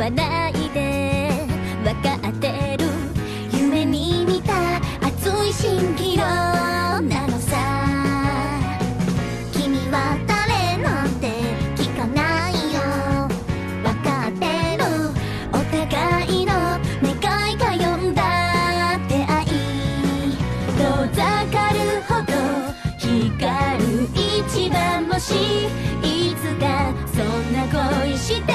わないで、わかってる。夢に見た熱い蜃気楼なのさ。君は誰なんて聞かないよ。わかってる。お互いの願いが呼んだ出会い、遠ざかるほど光る一番星。いつかそんな恋して